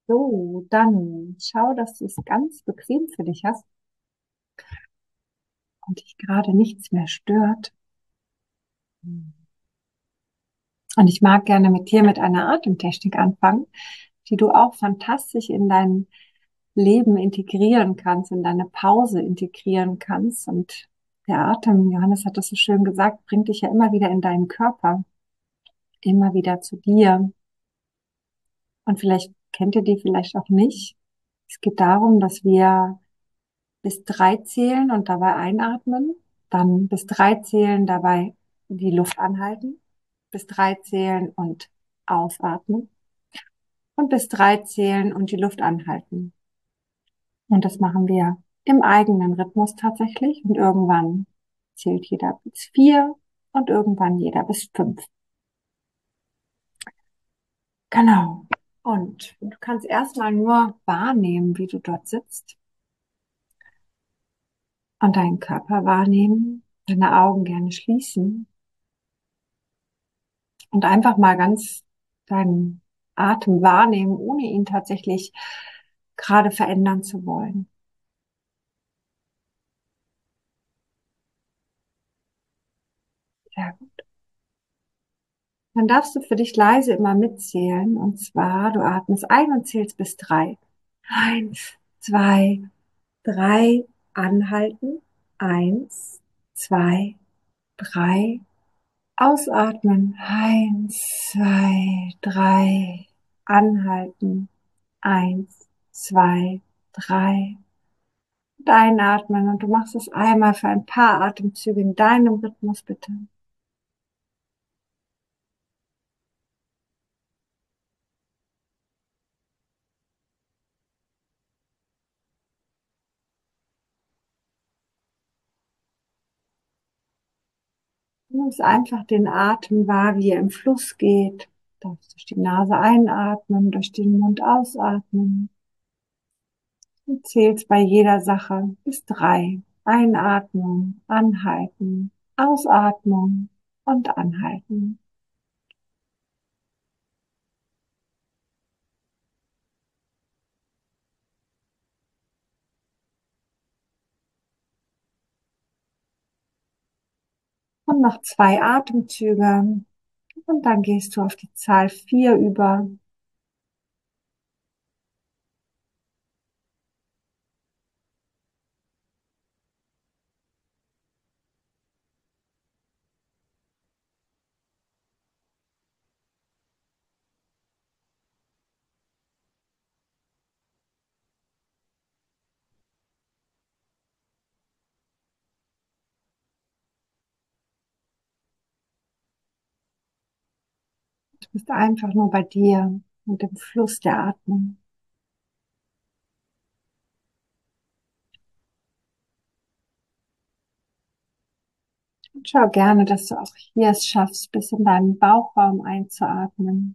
So, dann schau, dass du es ganz bequem für dich hast und dich gerade nichts mehr stört. Und ich mag gerne mit dir mit einer Atemtechnik anfangen, die du auch fantastisch in dein Leben integrieren kannst, in deine Pause integrieren kannst. Und der Atem, Johannes hat das so schön gesagt, bringt dich ja immer wieder in deinen Körper, immer wieder zu dir. Und vielleicht kennt ihr die vielleicht auch nicht. Es geht darum, dass wir bis drei zählen und dabei einatmen, dann bis drei zählen, dabei die Luft anhalten, bis drei zählen und ausatmen und bis drei zählen und die Luft anhalten. Und das machen wir im eigenen Rhythmus tatsächlich und irgendwann zählt jeder bis vier und irgendwann jeder bis fünf. Genau. Und du kannst erstmal nur wahrnehmen, wie du dort sitzt und deinen Körper wahrnehmen, deine Augen gerne schließen und einfach mal ganz deinen Atem wahrnehmen, ohne ihn tatsächlich gerade verändern zu wollen. Sehr gut. Dann darfst du für dich leise immer mitzählen. Und zwar, du atmest ein und zählst bis drei. Eins, zwei, drei, anhalten. Eins, zwei, drei, ausatmen. Eins, zwei, drei, anhalten. Eins, zwei, drei. Und einatmen und du machst es einmal für ein paar Atemzüge in deinem Rhythmus, bitte. Du nimmst einfach den Atem wahr, wie er im Fluss geht. Du darfst durch die Nase einatmen, durch den Mund ausatmen. Und zählst bei jeder Sache bis drei. Einatmung, anhalten, Ausatmung und anhalten. Und noch zwei Atemzüge. Und dann gehst du auf die Zahl 4 über. Du bist einfach nur bei dir und dem Fluss der Atmung. Und schau gerne, dass du auch hier es schaffst, bis in deinen Bauchraum einzuatmen.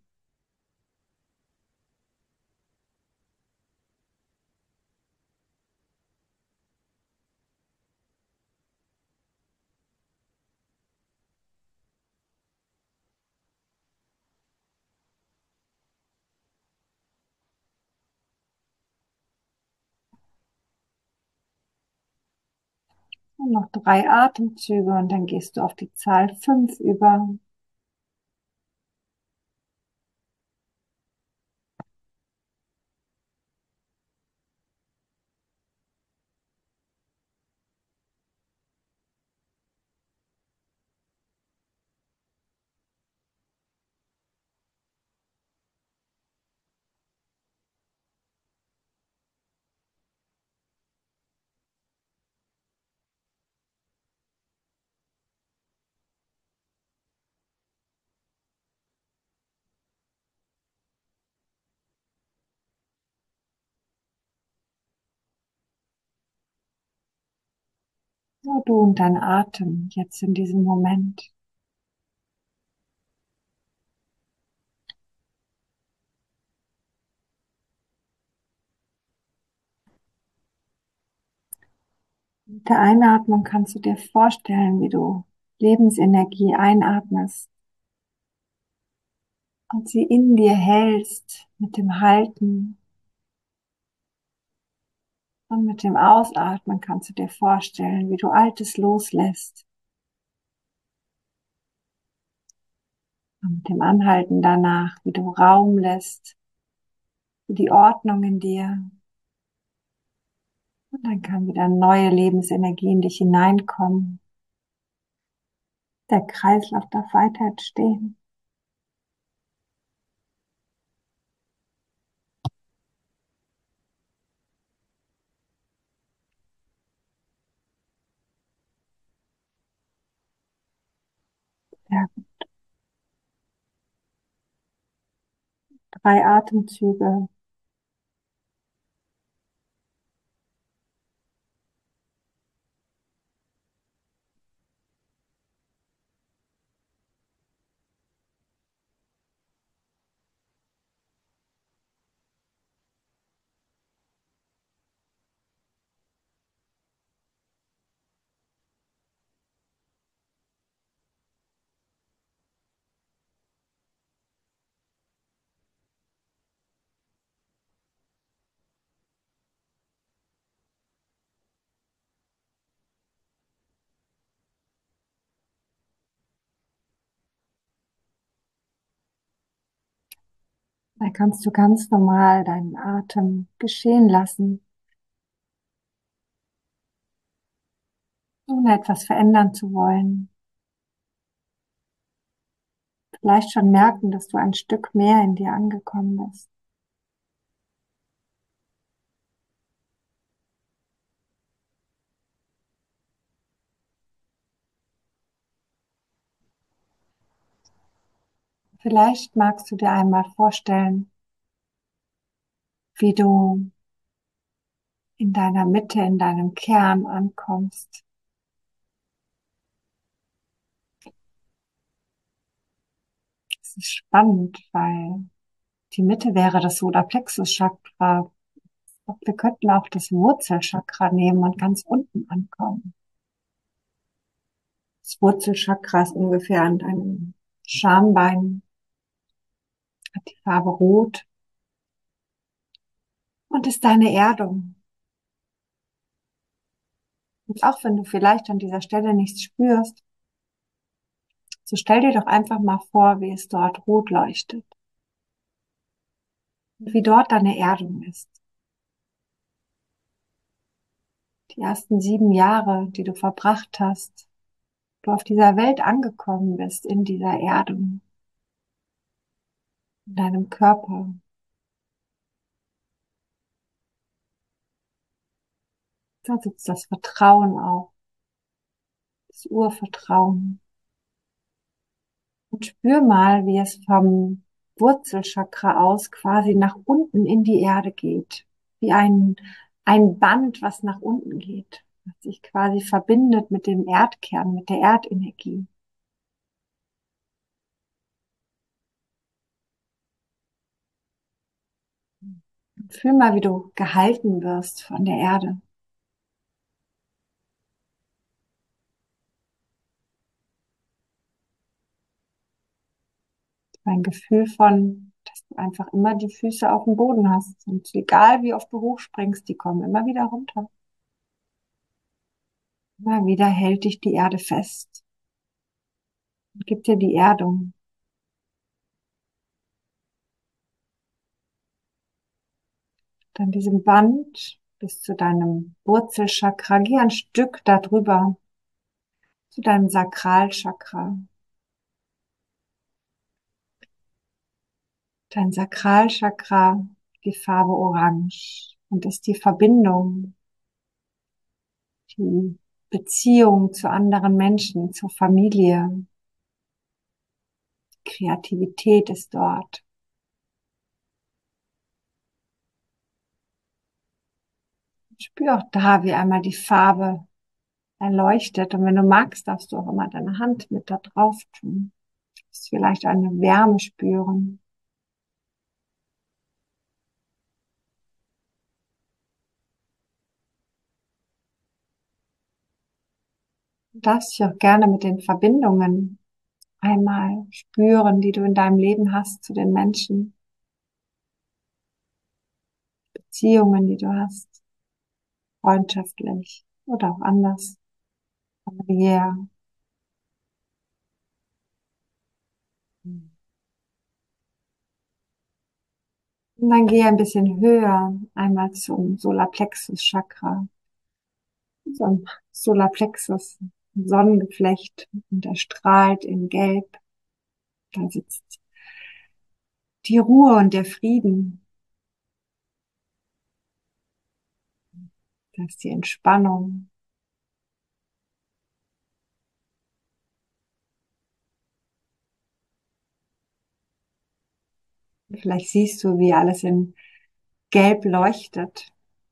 Und noch drei Atemzüge und dann gehst du auf die Zahl 5 über. Nur du und dein Atem jetzt in diesem Moment. Mit der Einatmung kannst du dir vorstellen, wie du Lebensenergie einatmest und sie in dir hältst mit dem Halten. Und mit dem Ausatmen kannst du dir vorstellen, wie du Altes loslässt. Und mit dem Anhalten danach, wie du Raum lässt für die Ordnung in dir. Und dann kann wieder neue Lebensenergie in dich hineinkommen. Der Kreislauf darf weiter entstehen. Ja, 3 Atemzüge. Dann kannst du ganz normal deinen Atem geschehen lassen, ohne etwas verändern zu wollen. Vielleicht schon merken, dass du ein Stück mehr in dir angekommen bist. Vielleicht magst du dir einmal vorstellen, wie du in deiner Mitte, in deinem Kern ankommst. Das ist spannend, weil die Mitte wäre das Solarplexus-Chakra. Wir könnten auch das Wurzelchakra nehmen und ganz unten ankommen. Das Wurzelchakra ist ungefähr an deinem Schambein, hat die Farbe Rot und ist deine Erdung. Und auch wenn du vielleicht an dieser Stelle nichts spürst, so stell dir doch einfach mal vor, wie es dort rot leuchtet und wie dort deine Erdung ist. Die ersten 7 Jahre, die du verbracht hast, du auf dieser Welt angekommen bist, in dieser Erdung, in deinem Körper. Da sitzt das Vertrauen auch, das Urvertrauen. Und spür mal, wie es vom Wurzelchakra aus quasi nach unten in die Erde geht. Wie ein Band, was nach unten geht, was sich quasi verbindet mit dem Erdkern, mit der Erdenergie. Fühl mal, wie du gehalten wirst von der Erde. Ein Gefühl von, dass du einfach immer die Füße auf dem Boden hast. Und egal wie oft du hochspringst, die kommen immer wieder runter. Immer wieder hält dich die Erde fest und gibt dir die Erdung. Dann diesem Band bis zu deinem Wurzelchakra. Geh ein Stück darüber zu deinem Sakralchakra. Dein Sakralchakra, die Farbe Orange und ist die Verbindung, die Beziehung zu anderen Menschen, zur Familie. Kreativität ist dort. Spür auch da, wie einmal die Farbe erleuchtet. Und wenn du magst, darfst du auch immer deine Hand mit da drauf tun. Du wirst vielleicht eine Wärme spüren. Du darfst dich auch gerne mit den Verbindungen einmal spüren, die du in deinem Leben hast zu den Menschen, Beziehungen, die du hast. freundschaftlich oder auch anders, familiär. Und dann gehe ein bisschen höher, einmal zum Solarplexus Chakra, zum Solarplexus, ein Sonnengeflecht, und er strahlt in Gelb. Da sitzt die Ruhe und der Frieden, da ist die Entspannung. Vielleicht siehst du, wie alles in Gelb leuchtet.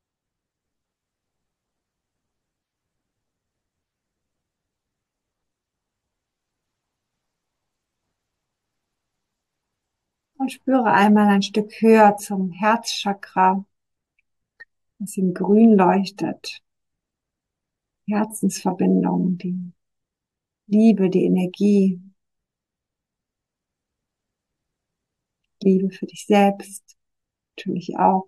Und spüre einmal ein Stück höher zum Herzchakra, das in Grün leuchtet. Herzensverbindung, die Liebe, die Energie, Liebe für dich selbst, natürlich auch.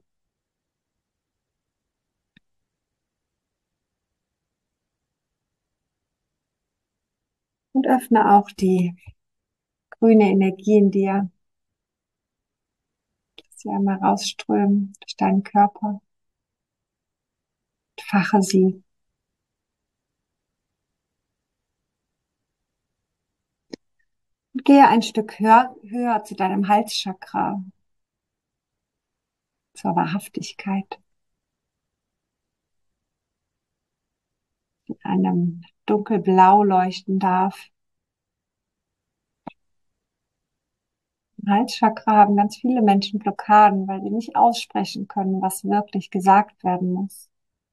Und öffne auch die grüne Energie in dir, dass sie einmal rausströmen durch deinen Körper. Fache sie und gehe ein Stück höher zu deinem Halschakra, zur Wahrhaftigkeit, die einem dunkelblau leuchten darf. Im Halschakra haben ganz viele Menschen Blockaden, weil sie nicht aussprechen können, was wirklich gesagt werden muss.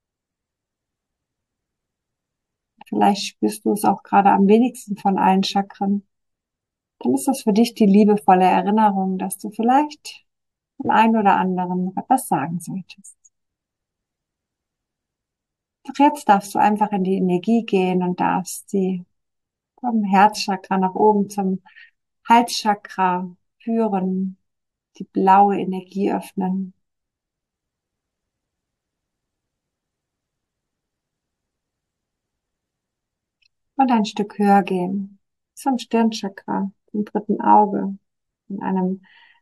Vielleicht spürst du es auch gerade am wenigsten von allen Chakren. Dann ist das für dich die liebevolle Erinnerung, dass du vielleicht dem einen oder anderen noch etwas sagen solltest. Doch jetzt darfst du einfach in die Energie gehen und darfst sie vom Herzchakra nach oben zum Halschakra führen, die blaue Energie öffnen und ein Stück höher gehen zum Stirnchakra, zum dritten Auge, in einem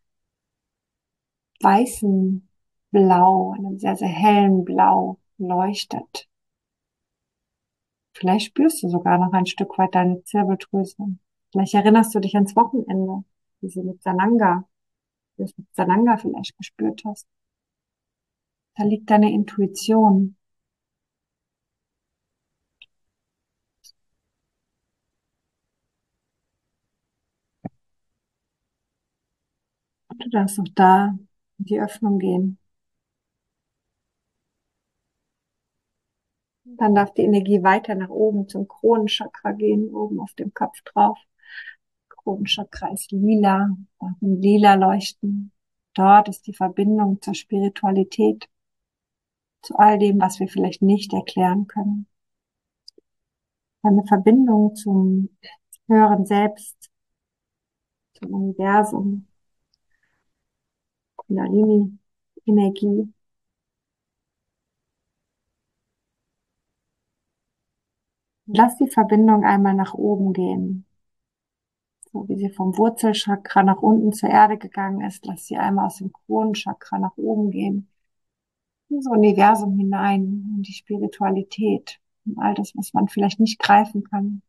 weißen Blau, einem sehr, sehr hellen Blau leuchtet. Vielleicht spürst du sogar noch ein Stück weit deine Zirbeldrüse. Vielleicht erinnerst du dich ans Wochenende, wie sie mit Sananga, wie du es mit Sananga vielleicht gespürt hast. Da liegt deine Intuition. Und du darfst auch da in die Öffnung gehen. Dann darf die Energie weiter nach oben zum Kronenchakra gehen, oben auf dem Kopf drauf. Kronenchakra ist lila, darf in lila leuchten. Dort ist die Verbindung zur Spiritualität, zu all dem, was wir vielleicht nicht erklären können. Eine Verbindung zum höheren Selbst, zum Universum, Kundalini-Energie. Lass die Verbindung einmal nach oben gehen, so wie sie vom Wurzelchakra nach unten zur Erde gegangen ist. Lass sie einmal aus dem Kronenchakra nach oben gehen, ins Universum hinein, in die Spiritualität, in all das, was man vielleicht nicht greifen kann.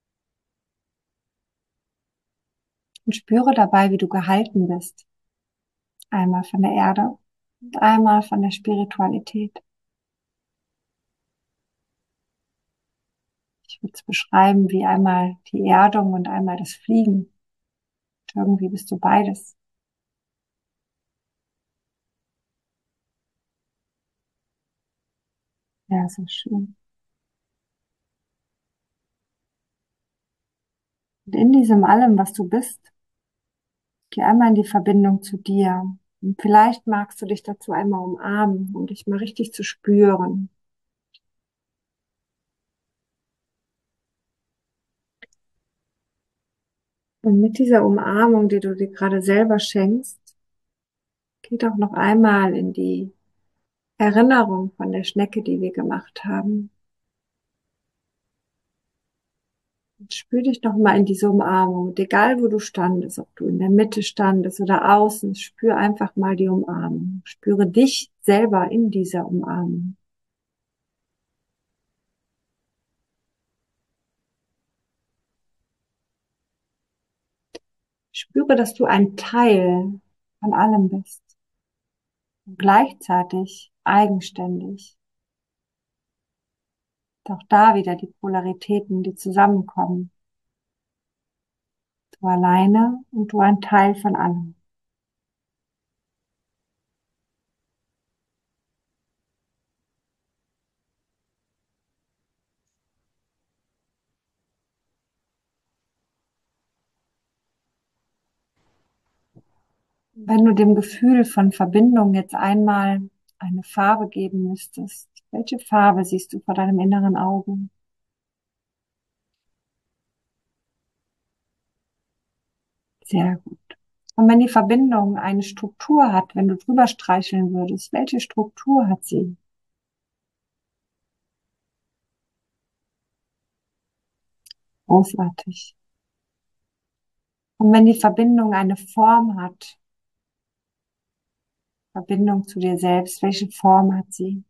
Und spüre dabei, wie du gehalten bist. Einmal von der Erde und einmal von der Spiritualität. Ich würde es beschreiben wie einmal die Erdung und einmal das Fliegen. Und irgendwie bist du beides. Ja, so schön. Und in diesem allem, was du bist, geh einmal in die Verbindung zu dir. Und vielleicht magst du dich dazu einmal umarmen, um dich mal richtig zu spüren. Und mit dieser Umarmung, die du dir gerade selber schenkst, geht auch noch einmal in die Erinnerung von der Schnecke, die wir gemacht haben. Und spür dich noch mal in diese Umarmung. Und egal, wo du standest, ob du in der Mitte standest oder außen, spür einfach mal die Umarmung. Spüre dich selber in dieser Umarmung. Spüre, dass du ein Teil von allem bist. Und gleichzeitig eigenständig. Doch da wieder die Polaritäten, die zusammenkommen. Du alleine und du ein Teil von allem. Wenn du dem Gefühl von Verbindung jetzt einmal eine Farbe geben müsstest, welche Farbe siehst du vor deinem inneren Auge? Sehr gut. Und wenn die Verbindung eine Struktur hat, wenn du drüber streicheln würdest, welche Struktur hat sie? Großartig. Und wenn die Verbindung eine Form hat, Verbindung zu dir selbst, welche Form hat sie?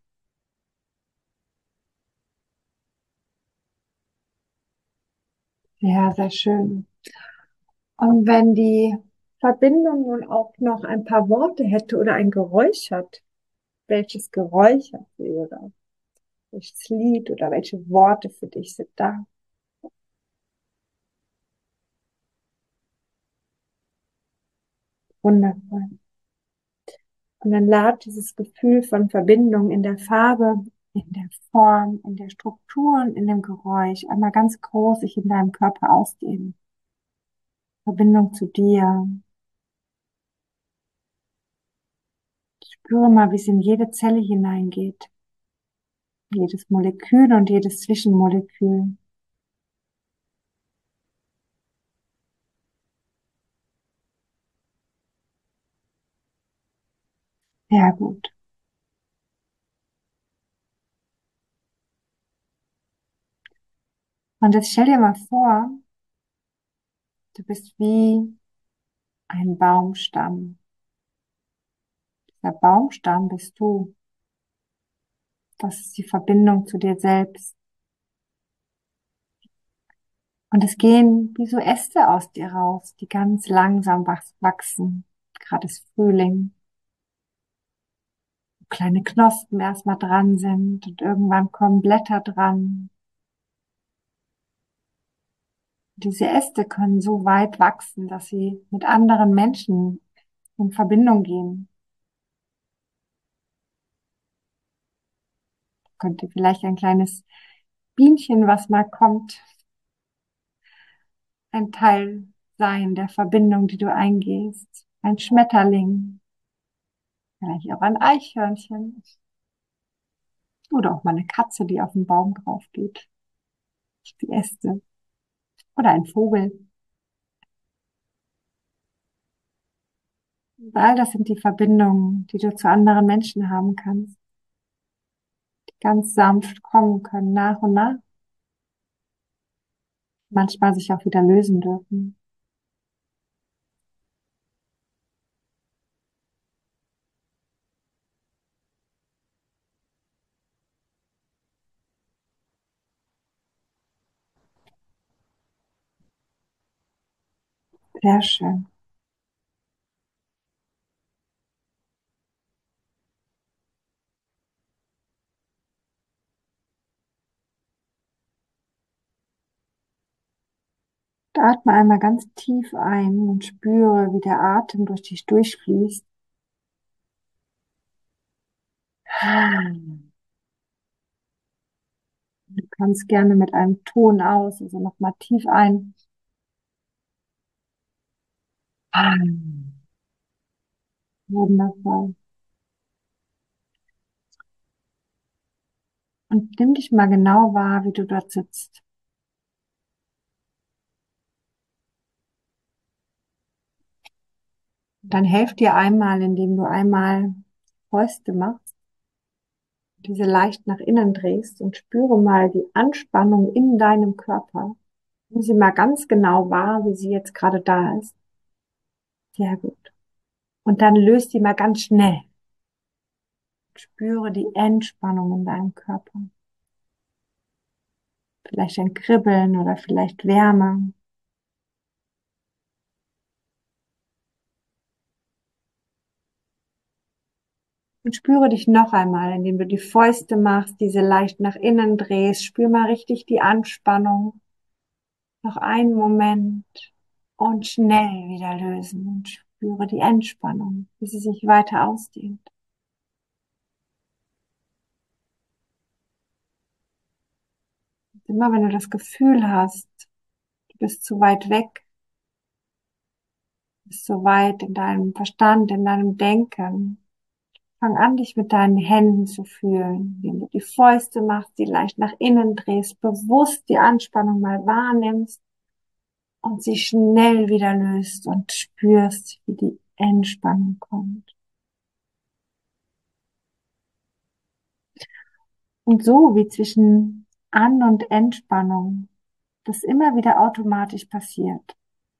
Ja, sehr schön. Und wenn die Verbindung nun auch noch ein paar Worte hätte oder ein Geräusch hat, welches Geräusch hat sie oder welches Lied oder welche Worte für dich sind da? Wundervoll. Und dann lad dieses Gefühl von Verbindung in der Farbe, in der Form, in der Struktur und in dem Geräusch einmal ganz groß sich in deinem Körper ausdehnen. Verbindung zu dir. Spüre mal, wie es in jede Zelle hineingeht. Jedes Molekül und jedes Zwischenmolekül. Sehr gut. Und jetzt stell dir mal vor, du bist wie ein Baumstamm. Der Baumstamm bist du. Das ist die Verbindung zu dir selbst. Und es gehen wie so Äste aus dir raus, die ganz langsam wachsen. Gerade ist Frühling. Wo kleine Knospen erstmal dran sind und irgendwann kommen Blätter dran. Diese Äste können so weit wachsen, dass sie mit anderen Menschen in Verbindung gehen. Könnte vielleicht ein kleines Bienchen, was mal kommt, ein Teil sein der Verbindung, die du eingehst. Ein Schmetterling, vielleicht auch ein Eichhörnchen oder auch mal eine Katze, die auf den Baum drauf geht, die Äste oder ein Vogel. All das sind die Verbindungen, die du zu anderen Menschen haben kannst, die ganz sanft kommen können, nach und nach, manchmal sich auch wieder lösen dürfen. Sehr schön. Atme einmal ganz tief ein und spüre, wie der Atem durch dich durchfließt. Du kannst gerne mit einem Ton aus, also nochmal tief ein. Wundervoll. Und nimm dich mal genau wahr, wie du dort sitzt. Und dann helf dir einmal, indem du einmal Fäuste machst diese leicht nach innen drehst und spüre mal die Anspannung in deinem Körper. Nimm sie mal ganz genau wahr, wie sie jetzt gerade da ist. Sehr gut. Und dann löst die mal ganz schnell. Spüre die Entspannung in deinem Körper. Vielleicht ein Kribbeln oder vielleicht Wärme. Und spüre dich noch einmal, indem du die Fäuste machst, diese leicht nach innen drehst. Spür mal richtig die Anspannung. Noch einen Moment und schnell wieder lösen und spüre die Entspannung, wie sie sich weiter ausdehnt. Und immer wenn du das Gefühl hast, du bist zu weit weg, bist zu weit in deinem Verstand, in deinem Denken, fang an, dich mit deinen Händen zu fühlen, indem du die Fäuste machst, die leicht nach innen drehst, bewusst die Anspannung mal wahrnimmst und sie schnell wieder löst und spürst, wie die Entspannung kommt. Und so wie zwischen An- und Entspannung das immer wieder automatisch passiert,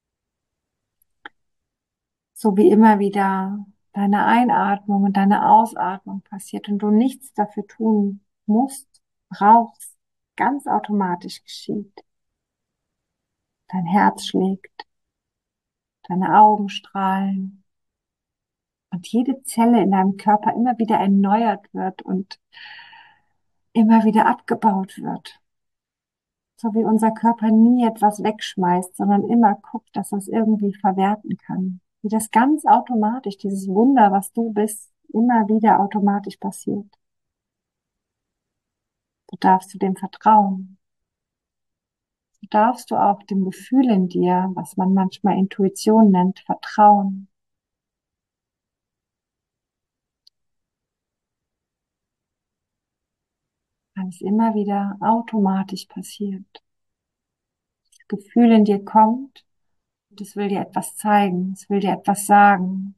so wie immer wieder deine Einatmung und deine Ausatmung passiert und du nichts dafür tun musst, brauchst, ganz automatisch geschieht. Dein Herz schlägt, deine Augen strahlen und jede Zelle in deinem Körper immer wieder erneuert wird und immer wieder abgebaut wird. So wie unser Körper nie etwas wegschmeißt, sondern immer guckt, dass er es irgendwie verwerten kann. Wie das ganz automatisch, dieses Wunder, was du bist, immer wieder automatisch passiert. So darfst du dem vertrauen. So darfst du auch dem Gefühl in dir, was man manchmal Intuition nennt, vertrauen. Weil es immer wieder automatisch passiert. Das Gefühl in dir kommt und es will dir etwas zeigen, es will dir etwas sagen.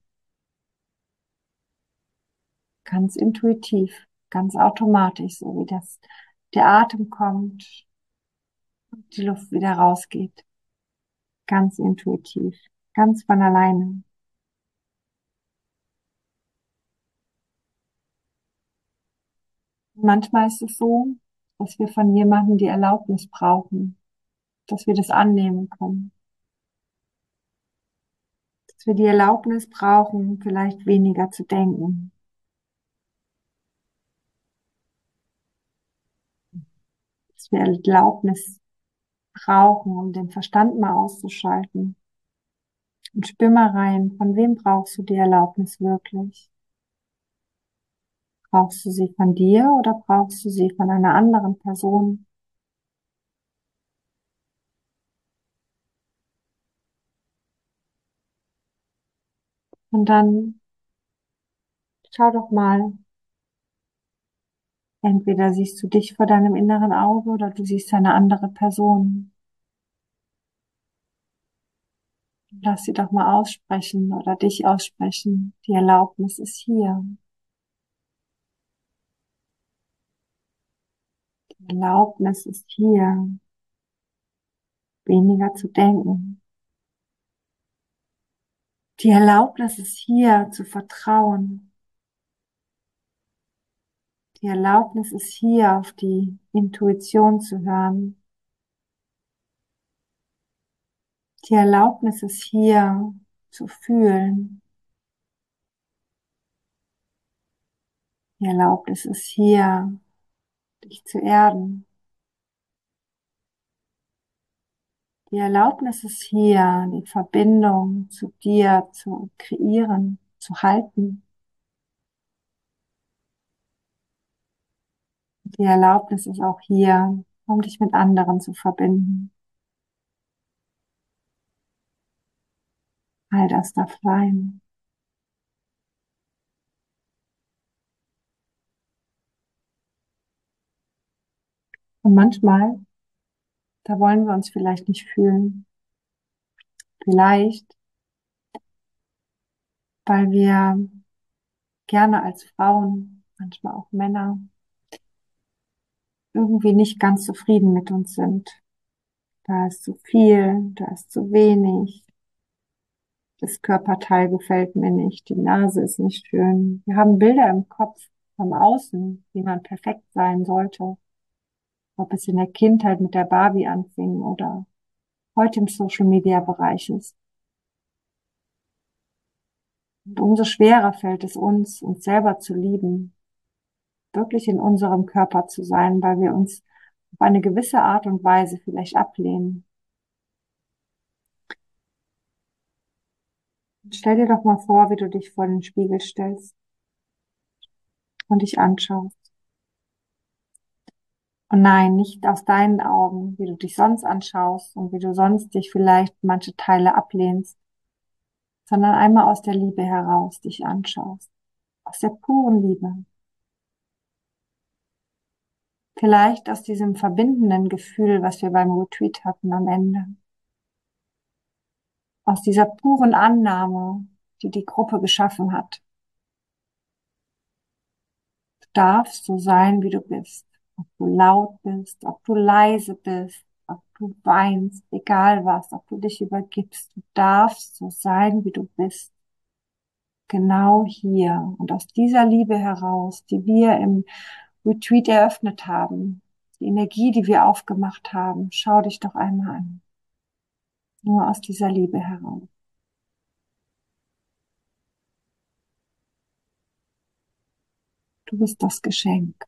Ganz intuitiv, ganz automatisch, so wie das der Atem kommt und die Luft wieder rausgeht. Ganz intuitiv, ganz von alleine. Und manchmal ist es so, dass wir von jemandem die Erlaubnis brauchen, dass wir das annehmen können. Dass wir die Erlaubnis brauchen, vielleicht weniger zu denken. Dass wir Erlaubnis brauchen, um den Verstand mal auszuschalten. Und spür mal rein, von wem brauchst du die Erlaubnis wirklich? Brauchst du sie von dir oder brauchst du sie von einer anderen Person? Und dann schau doch mal, entweder siehst du dich vor deinem inneren Auge oder du siehst eine andere Person. Lass sie doch mal aussprechen oder dich aussprechen. Die Erlaubnis ist hier. Die Erlaubnis ist hier, weniger zu denken. Die Erlaubnis ist hier, zu vertrauen. Die Erlaubnis ist hier, auf die Intuition zu hören. Die Erlaubnis ist hier, zu fühlen. Die Erlaubnis ist hier, dich zu erden. Die Erlaubnis ist hier, die Verbindung zu dir zu kreieren, zu halten. Die Erlaubnis ist auch hier, um dich mit anderen zu verbinden. All das darf sein. Und manchmal, da wollen wir uns vielleicht nicht fühlen. Vielleicht, weil wir gerne als Frauen, manchmal auch Männer, irgendwie nicht ganz zufrieden mit uns sind. Da ist zu viel, da ist zu wenig. Das Körperteil gefällt mir nicht, die Nase ist nicht schön. Wir haben Bilder im Kopf vom Außen, wie man perfekt sein sollte. Ob es in der Kindheit mit der Barbie anfing oder heute im Social-Media-Bereich ist. Und umso schwerer fällt es uns, uns selber zu lieben, wirklich in unserem Körper zu sein, weil wir uns auf eine gewisse Art und Weise vielleicht ablehnen. Stell dir doch mal vor, wie du dich vor den Spiegel stellst und dich anschaust. Und nein, nicht aus deinen Augen, wie du dich sonst anschaust und wie du sonst dich vielleicht manche Teile ablehnst, sondern einmal aus der Liebe heraus dich anschaust. Aus der puren Liebe. Vielleicht aus diesem verbindenden Gefühl, was wir beim Retreat hatten am Ende. Aus dieser puren Annahme, die die Gruppe geschaffen hat. Du darfst so sein, wie du bist. Ob du laut bist, ob du leise bist, ob du weinst, egal was, ob du dich übergibst. Du darfst so sein, wie du bist. Genau hier. Und aus dieser Liebe heraus, die wir im Retreat eröffnet haben, die Energie, die wir aufgemacht haben, schau dich doch einmal an. Nur aus dieser Liebe heraus. Du bist das Geschenk.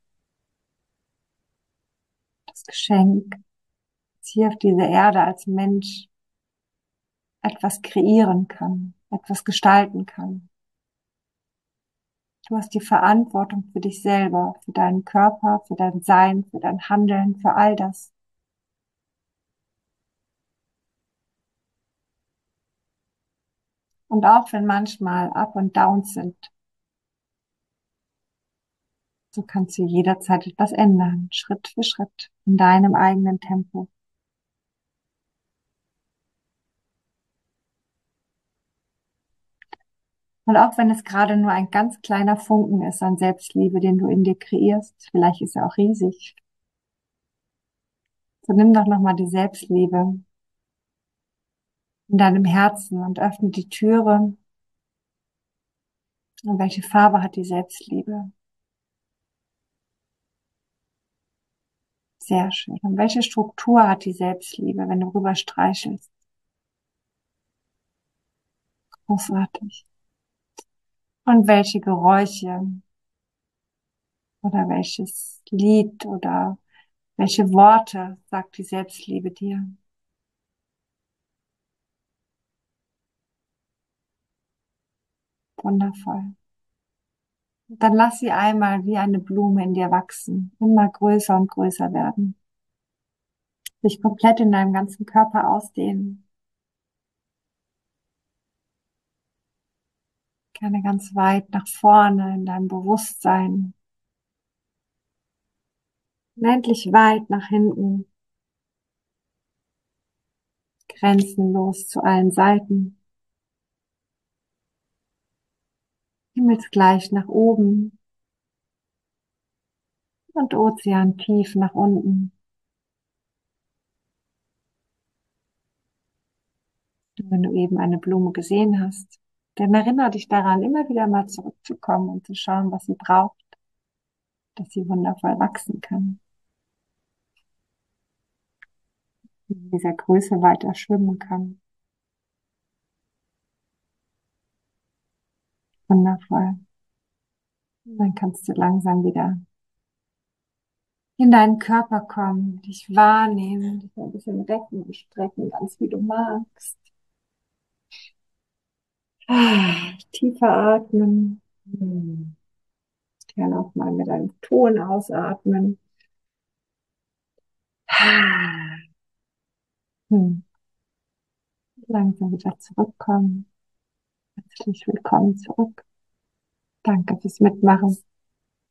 Das Geschenk, das hier auf dieser Erde als Mensch etwas kreieren kann, etwas gestalten kann. Du hast die Verantwortung für dich selber, für deinen Körper, für dein Sein, für dein Handeln, für all das. Und auch wenn manchmal Up und Downs sind, so kannst du jederzeit etwas ändern, Schritt für Schritt, in deinem eigenen Tempo. Und auch wenn es gerade nur ein ganz kleiner Funken ist an Selbstliebe, den du in dir kreierst, vielleicht ist er auch riesig, so nimm doch nochmal die Selbstliebe in deinem Herzen und öffne die Türe. Und welche Farbe hat die Selbstliebe? Sehr schön. Und welche Struktur hat die Selbstliebe, wenn du rüber streichelst? Großartig. Und welche Geräusche oder welches Lied oder welche Worte sagt die Selbstliebe dir? Wundervoll. Und dann lass sie einmal wie eine Blume in dir wachsen, immer größer und größer werden, sich komplett in deinem ganzen Körper ausdehnen, gerne ganz weit nach vorne in deinem Bewusstsein, unendlich weit nach hinten, grenzenlos zu allen Seiten, himmelsgleich nach oben und Ozean tief nach unten. Und wenn du eben eine Blume gesehen hast, dann erinnere dich daran, immer wieder mal zurückzukommen und zu schauen, was sie braucht, dass sie wundervoll wachsen kann, in dieser Größe weiter schwimmen kann. Wundervoll. Und dann kannst du langsam wieder in deinen Körper kommen, dich wahrnehmen, dich ein bisschen recken und strecken, ganz wie du magst. Tiefer atmen. Gerne auch mal mit einem Ton ausatmen. Langsam wieder zurückkommen. Herzlich willkommen zurück. Danke fürs Mitmachen.